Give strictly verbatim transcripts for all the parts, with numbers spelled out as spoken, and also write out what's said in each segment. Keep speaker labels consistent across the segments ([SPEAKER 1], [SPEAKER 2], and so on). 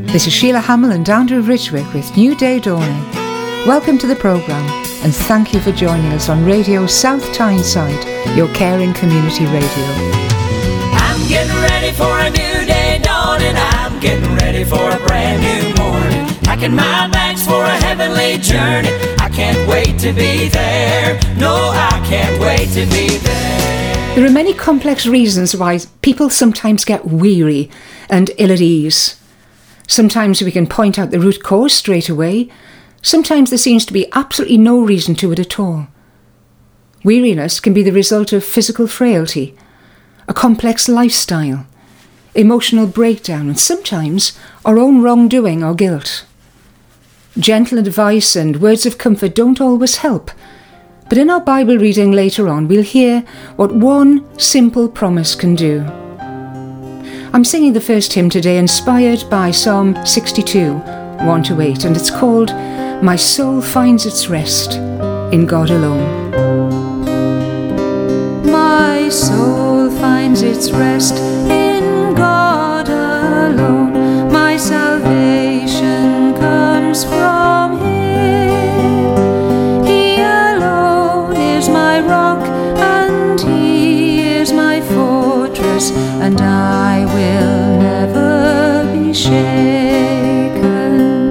[SPEAKER 1] This is Sheila Hamill and Andrew Ridgwick with New Day Dawning. Welcome to the programme and thank you for joining us on Radio South Tyneside, your caring community radio.
[SPEAKER 2] I'm getting ready for a new day dawning. I'm getting ready for a brand new morning. Packing my bags for a heavenly journey. I can't wait to be there. No, I can't wait to be there.
[SPEAKER 1] There are many complex reasons why people sometimes get weary and ill at ease. Sometimes we can point out the root cause straight away. Sometimes there seems to be absolutely no reason to it at all. Weariness can be the result of physical frailty, a complex lifestyle, emotional breakdown, and sometimes our own wrongdoing or guilt. Gentle advice and words of comfort don't always help, but in our Bible reading later on we'll hear what one simple promise can do. I'm singing the first hymn today inspired by Psalm sixty-two, one to eight, and it's called My Soul Finds Its Rest in God Alone. My soul finds its rest in God alone. My salvation comes from Him. He alone is my rock and He is my fortress, and I will never be shaken.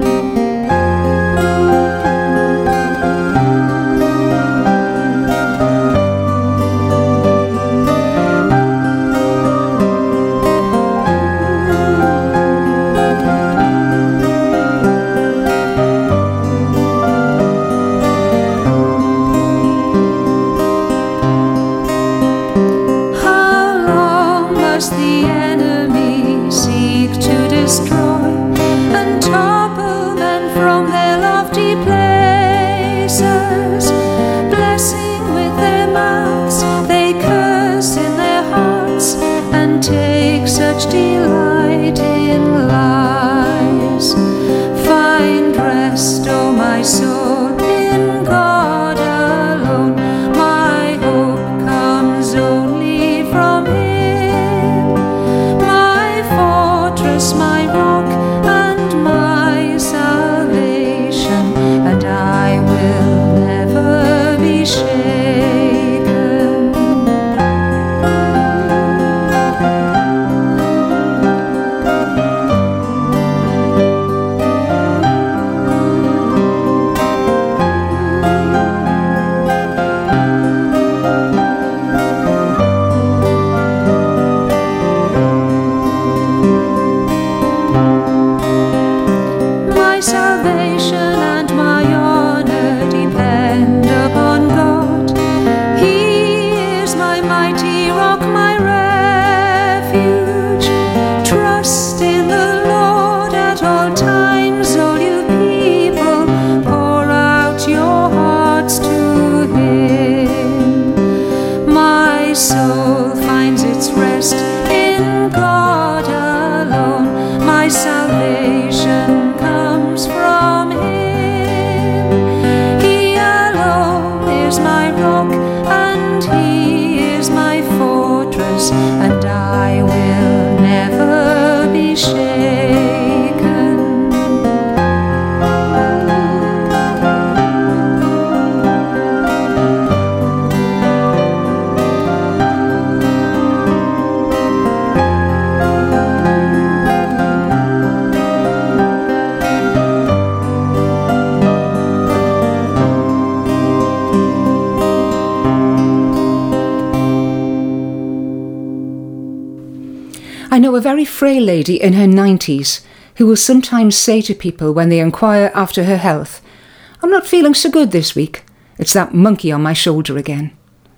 [SPEAKER 1] I know a very frail lady in her nineties who will sometimes say to people when they inquire after her health, "I'm not feeling so good this week. It's that monkey on my shoulder again."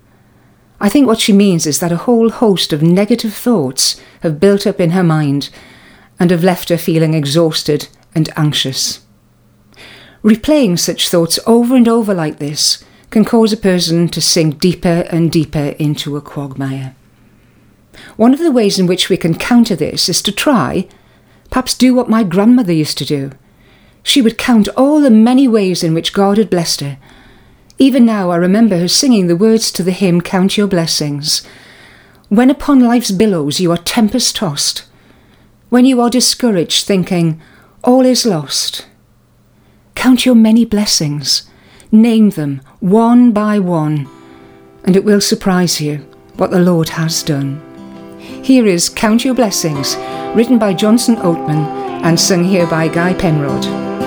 [SPEAKER 1] I think what she means is that a whole host of negative thoughts have built up in her mind and have left her feeling exhausted and anxious. Replaying such thoughts over and over like this can cause a person to sink deeper and deeper into a quagmire. One of the ways in which we can counter this is to try, perhaps do what my grandmother used to do. She would count all the many ways in which God had blessed her. Even now I remember her singing the words to the hymn, "Count Your Blessings." When upon life's billows you are tempest-tossed, when you are discouraged thinking, all is lost. Count your many blessings. Name them one by one, and it will surprise you what the Lord has done. Here is Count Your Blessings, written by Johnson Oatman and sung here by Guy Penrod.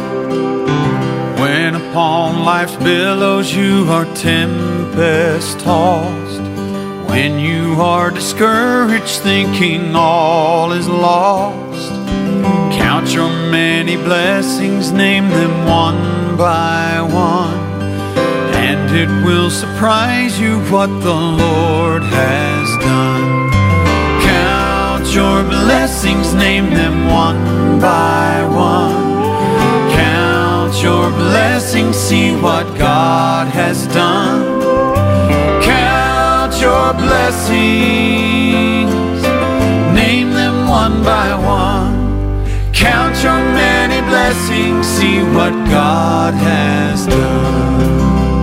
[SPEAKER 3] When upon life's billows you are tempest-tossed, when you are discouraged thinking all is lost, count your many blessings, name them one by one, and it will surprise you what the Lord has done. Count your blessings, name them one by one. Count your blessings, see what God has done. Count your blessings, name them one by one. Count your many blessings, see what God has done.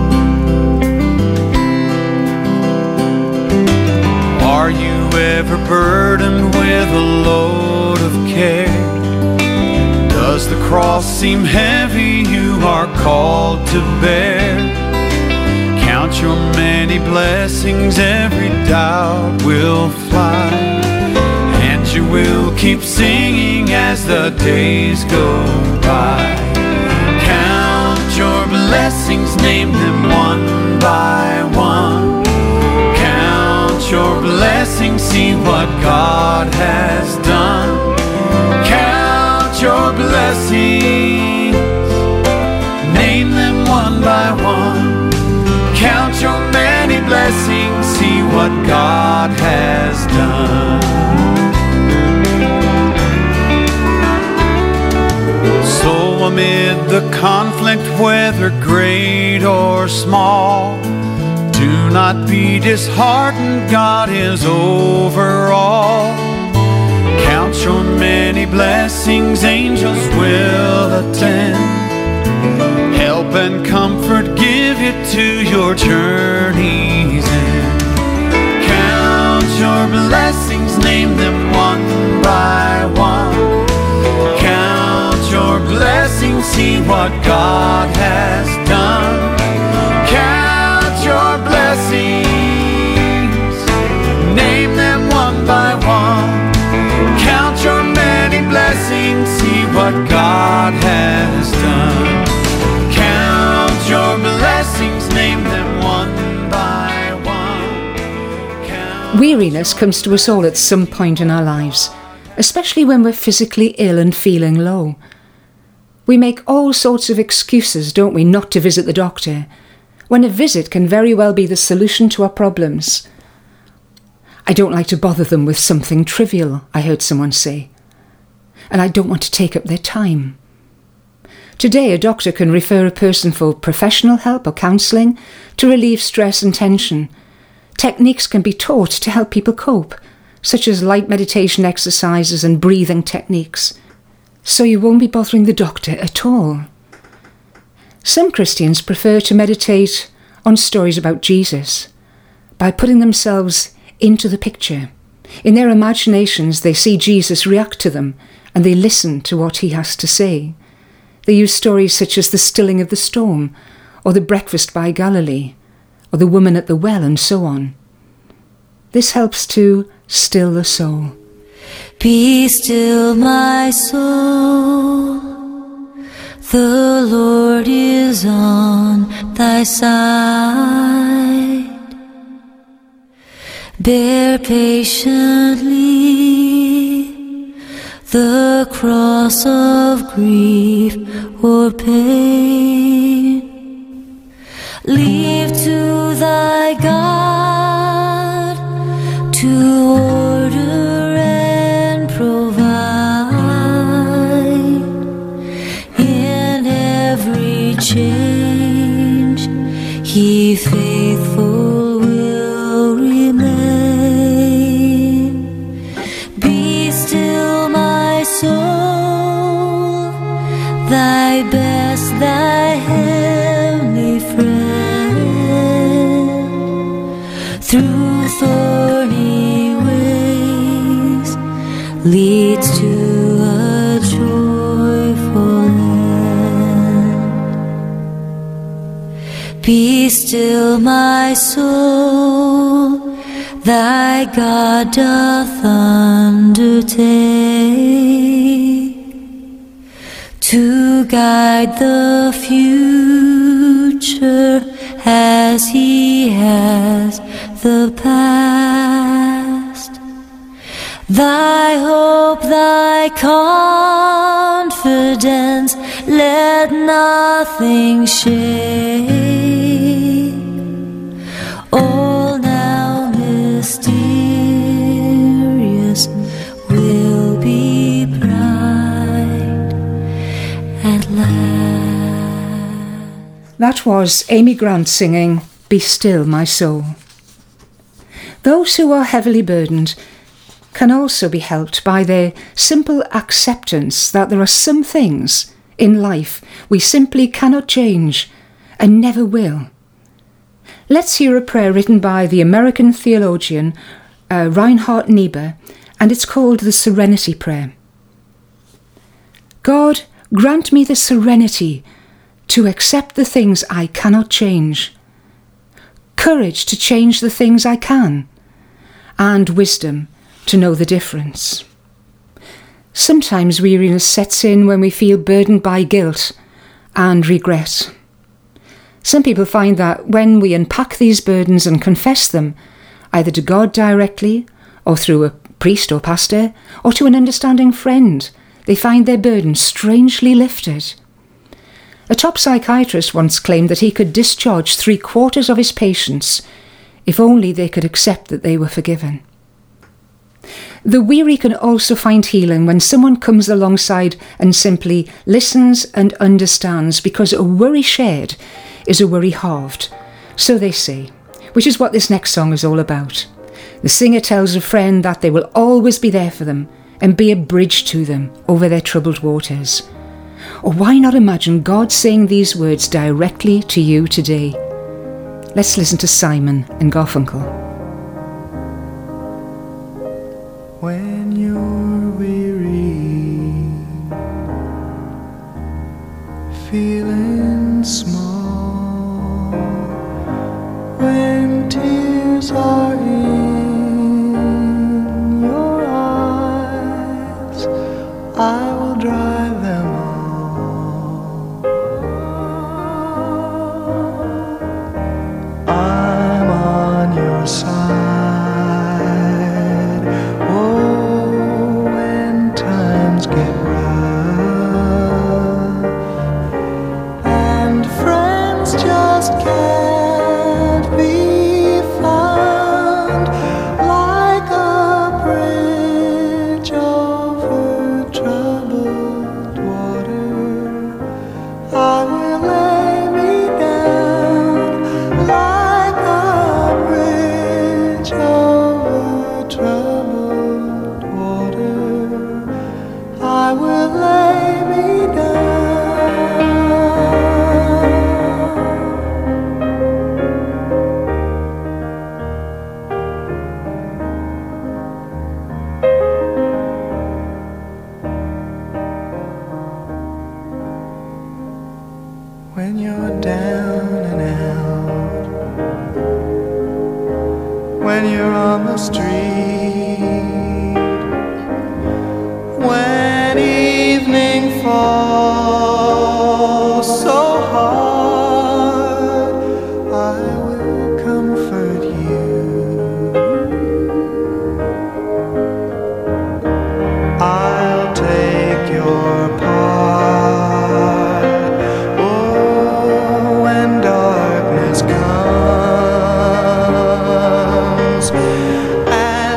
[SPEAKER 3] Are you ever burdened with a load of care? Does the cross seem heavy you are called to bear? Count your many blessings, every doubt will fly, and you will keep singing as the days go by. Count your blessings, name them one by one. Count your blessings, see what God has done. Count your blessings, name them one by one. Count your many blessings, see what God has done. So amid the conflict, whether great or small, do not be disheartened, God is over all. Count your many blessings, angels will attend. Help and comfort, give it to your journey's end. Count your blessings, name them one by one. Count your blessings, see what God has done. Count your blessings, name them one by one. Count your many blessings, see what God has done. Count your blessings, name them one by one. Count
[SPEAKER 1] Weariness comes to us all at some point in our lives, especially when we're physically ill and feeling low. We make all sorts of excuses, don't we, not to visit the doctor, when a visit can very well be the solution to our problems. I don't like to bother them with something trivial, I heard someone say, and I don't want to take up their time. Today, a doctor can refer a person for professional help or counselling to relieve stress and tension. Techniques can be taught to help people cope, such as light meditation exercises and breathing techniques, so you won't be bothering the doctor at all. Some Christians prefer to meditate on stories about Jesus by putting themselves into the picture. In their imaginations, they see Jesus react to them and they listen to what he has to say. They use stories such as the stilling of the storm, or the breakfast by Galilee, or the woman at the well, and so on. This helps to still the soul.
[SPEAKER 4] Be still, my soul, the Lord is on thy side. Bear patiently the cross of grief or pain. Leave to thy God to order and provide. In every change he faithful will remain. Be still, my soul, thy best, thy heavenly friend, through thorny ways leads to a joyful Be still, my soul, thy God doth undertake to guide the future as he has the past. Thy hope, thy confidence, let nothing shake. All now mysterious will be bright at last.
[SPEAKER 1] That was Amy Grant singing Be Still, My Soul. Those who are heavily burdened can also be helped by their simple acceptance that there are some things in life we simply cannot change and never will. Let's hear a prayer written by the American theologian uh, Reinhard Niebuhr, and it's called the Serenity Prayer. God, grant me the serenity to accept the things I cannot change, courage to change the things I can, and wisdom to know the difference. Sometimes weariness sets in when we feel burdened by guilt and regret. Some people find that when we unpack these burdens and confess them, either to God directly, or through a priest or pastor, or to an understanding friend, they find their burden strangely lifted. A top psychiatrist once claimed that he could discharge three quarters of his patients if only they could accept that they were forgiven. The weary can also find healing when someone comes alongside and simply listens and understands, because a worry shared is a worry halved, so they say, which is what this next song is all about. The singer tells a friend that they will always be there for them and be a bridge to them over their troubled waters. Or why not imagine God saying these words directly to you today? Let's listen to Simon and Garfunkel.
[SPEAKER 3] When you're weary, feeling small, when tears are in your eyes, I will dry them all. I'm on your side. When you're down and out, when you're on the street, when evening falls so hard, I will comfort you. I'll take your part. And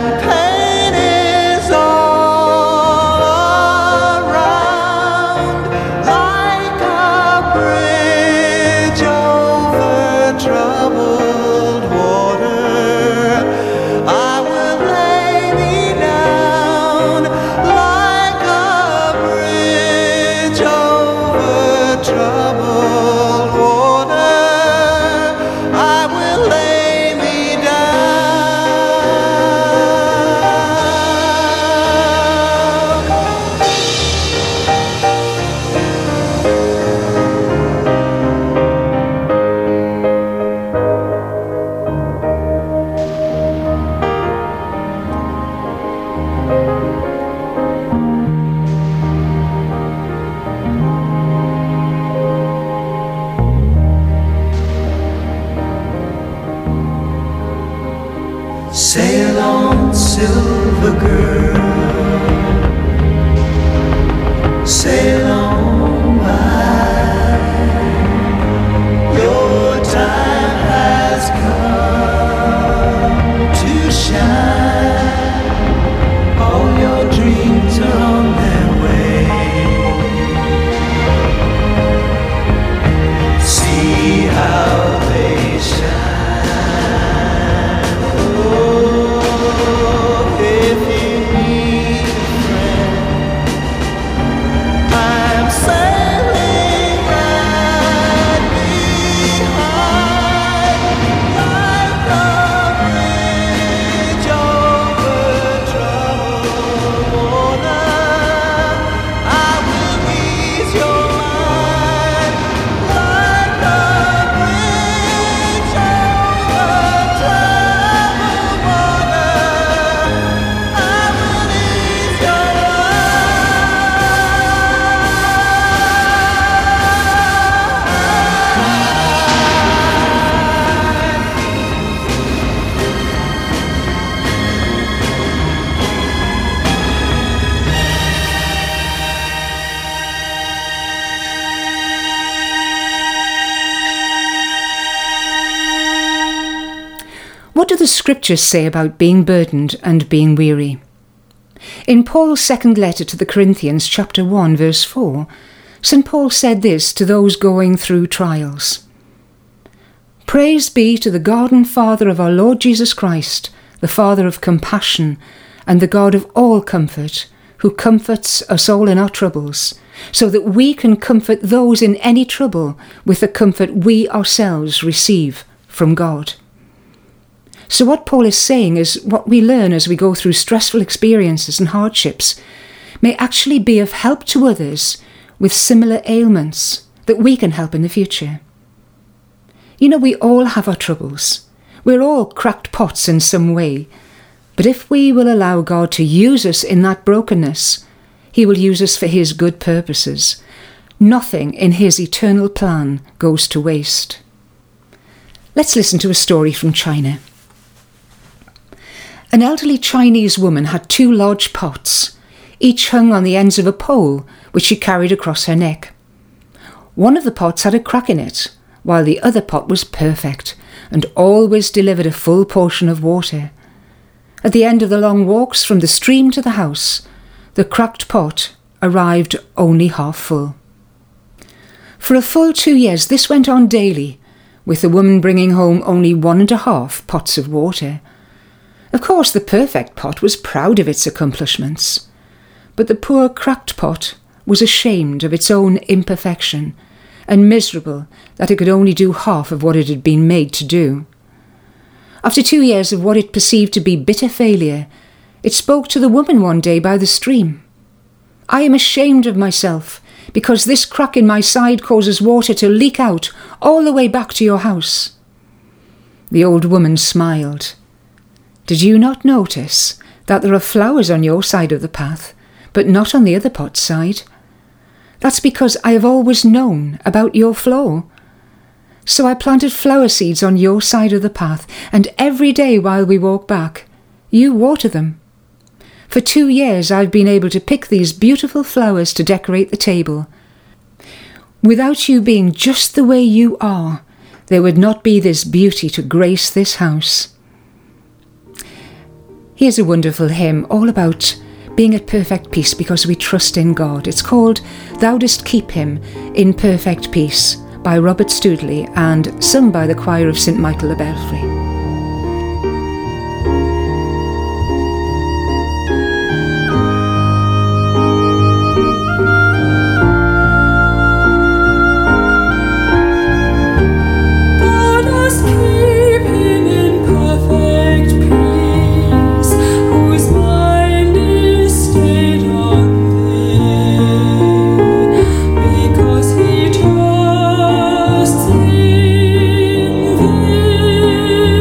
[SPEAKER 1] what do the scriptures say about being burdened and being weary? In Paul's second letter to the Corinthians, chapter one, verse four, Saint Paul said this to those going through trials. Praise be to the God and Father of our Lord Jesus Christ, the Father of compassion and the God of all comfort, who comforts us all in our troubles, so that we can comfort those in any trouble with the comfort we ourselves receive from God. So what Paul is saying is what we learn as we go through stressful experiences and hardships may actually be of help to others with similar ailments that we can help in the future. You know, we all have our troubles. We're all cracked pots in some way. But if we will allow God to use us in that brokenness, he will use us for his good purposes. Nothing in his eternal plan goes to waste. Let's listen to a story from China. An elderly Chinese woman had two large pots, each hung on the ends of a pole which she carried across her neck. One of the pots had a crack in it, while the other pot was perfect and always delivered a full portion of water. At the end of the long walks from the stream to the house, the cracked pot arrived only half full. For a full two years this went on daily, with the woman bringing home only one and a half pots of water. Of course, the perfect pot was proud of its accomplishments, but the poor cracked pot was ashamed of its own imperfection and miserable that it could only do half of what it had been made to do. After two years of what it perceived to be bitter failure, it spoke to the woman one day by the stream. I am ashamed of myself because this crack in my side causes water to leak out all the way back to your house. The old woman smiled. Did you not notice that there are flowers on your side of the path, but not on the other pot's side? That's because I have always known about your flaw. So I planted flower seeds on your side of the path, and every day while we walk back, you water them. For two years I've been able to pick these beautiful flowers to decorate the table. Without you being just the way you are, there would not be this beauty to grace this house. Here's a wonderful hymn all about being at perfect peace because we trust in God. It's called Thou Dost Keep Him in Perfect Peace by Robert Studley and sung by the choir of Saint Michael the Belfry.
[SPEAKER 5] He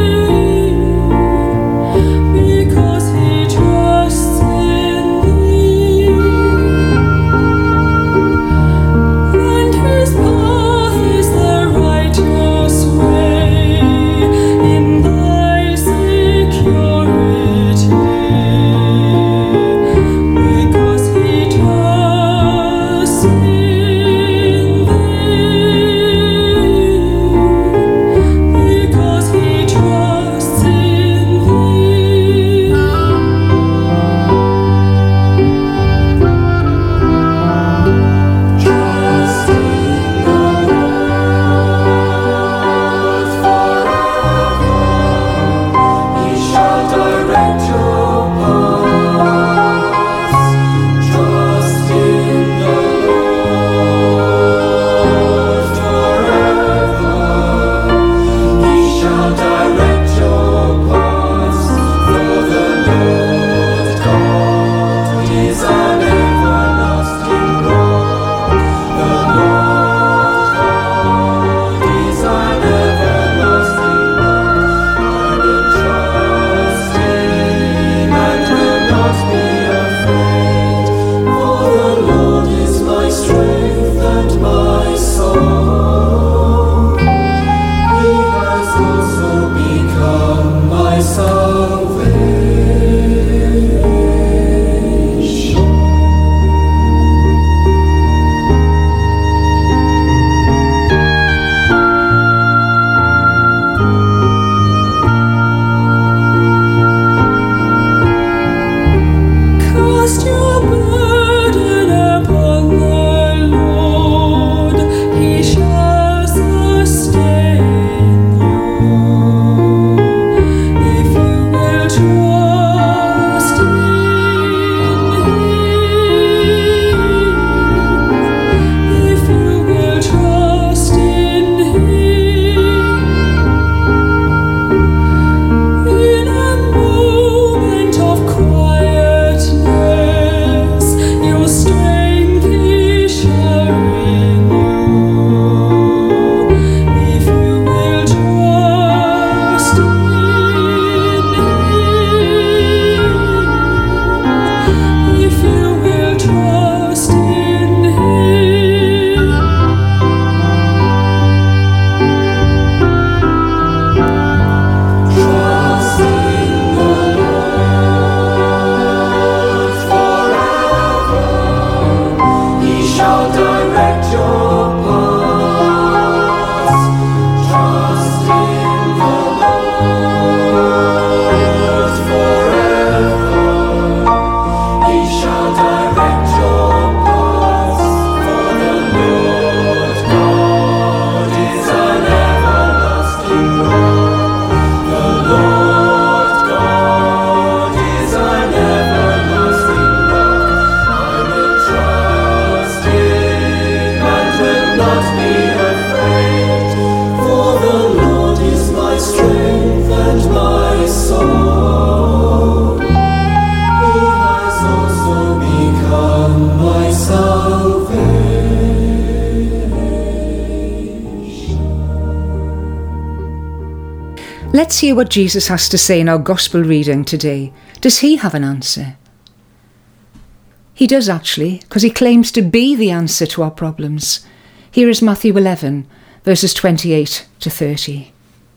[SPEAKER 1] Let's hear what Jesus has to say in our gospel reading today. Does he have an answer? He does actually, because he claims to be the answer to our problems. Here is Matthew eleven, verses twenty-eight to thirty.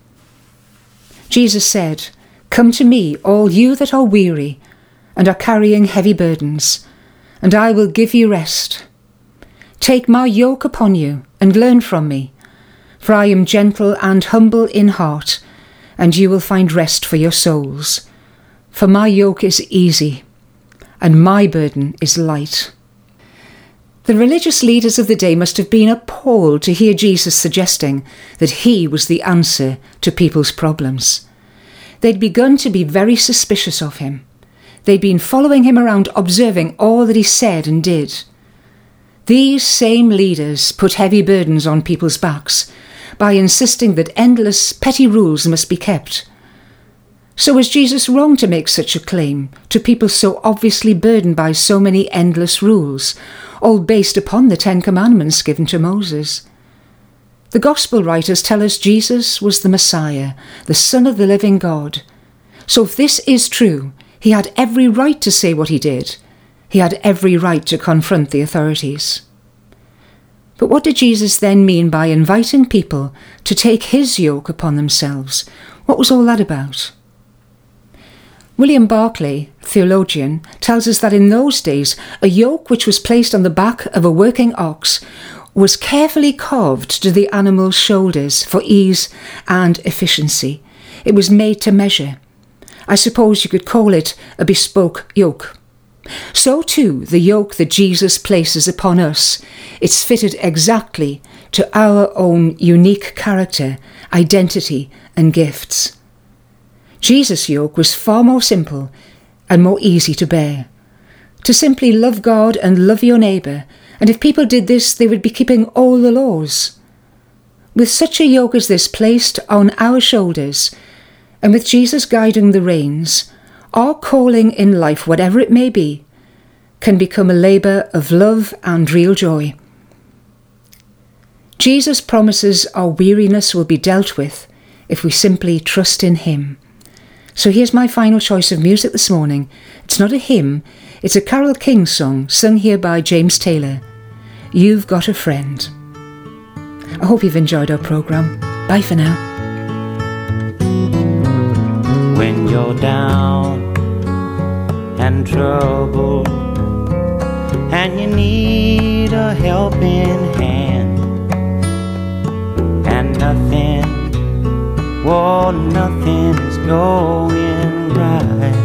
[SPEAKER 1] Jesus said, "Come to me, all you that are weary and are carrying heavy burdens, and I will give you rest. Take my yoke upon you and learn from me, for I am gentle and humble in heart, and you will find rest for your souls. For my yoke is easy, and my burden is light." The religious leaders of the day must have been appalled to hear Jesus suggesting that he was the answer to people's problems. They'd begun to be very suspicious of him. They'd been following him around, observing all that he said and did. These same leaders put heavy burdens on people's backs by insisting that endless petty rules must be kept. So was Jesus wrong to make such a claim to people so obviously burdened by so many endless rules, all based upon the Ten Commandments given to Moses? The Gospel writers tell us Jesus was the Messiah, the Son of the living God. So if this is true, he had every right to say what he did. He had every right to confront the authorities. But what did Jesus then mean by inviting people to take his yoke upon themselves? What was all that about? William Barclay, theologian, tells us that in those days, a yoke which was placed on the back of a working ox was carefully carved to the animal's shoulders for ease and efficiency. It was made to measure. I suppose you could call it a bespoke yoke. So too, the yoke that Jesus places upon us, it's fitted exactly to our own unique character, identity, and gifts. Jesus' yoke was far more simple and more easy to bear. To simply love God and love your neighbour, and if people did this, they would be keeping all the laws. With such a yoke as this placed on our shoulders, and with Jesus guiding the reins, our calling in life, whatever it may be, can become a labour of love and real joy. Jesus promises our weariness will be dealt with if we simply trust in him. So here's my final choice of music this morning. It's not a hymn, it's a Carole King song sung here by James Taylor. You've Got a Friend. I hope you've enjoyed our programme. Bye for now.
[SPEAKER 2] When you're down and troubled and you need a helping hand, and nothing, well, nothing is going right.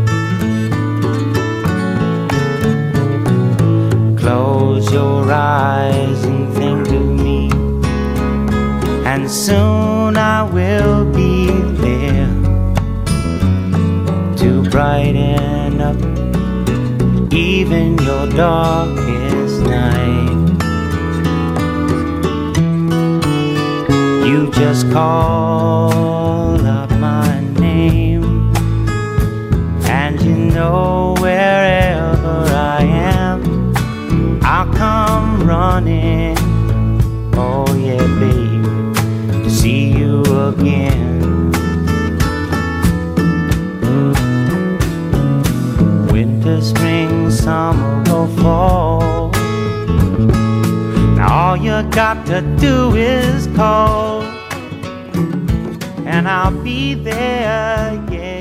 [SPEAKER 2] Close your eyes and think of me, and soon I will be there to brighten up even your darkest night. You just call up my name, and you know wherever I am, I'll come running, oh yeah baby, to see you again. Winter, spring, summer or fall, now all you got to do is call, and I'll be there, yeah.